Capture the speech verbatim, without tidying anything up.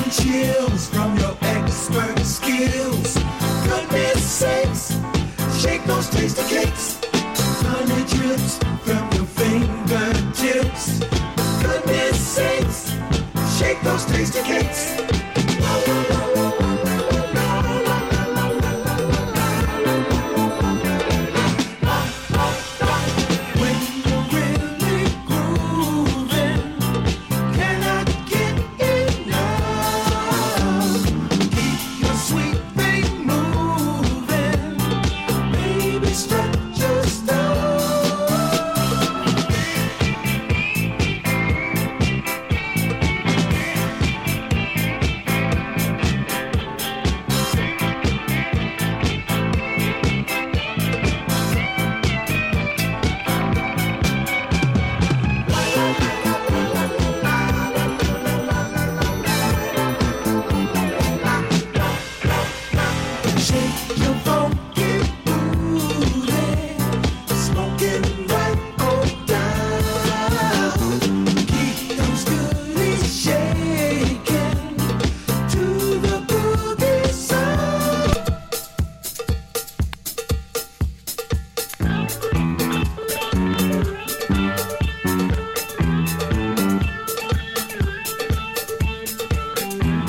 chills from your expert skills. Goodness sakes, shake those tasty cakes. Honey drips from your fingertips. Goodness sakes, shake those tasty cakes. Shake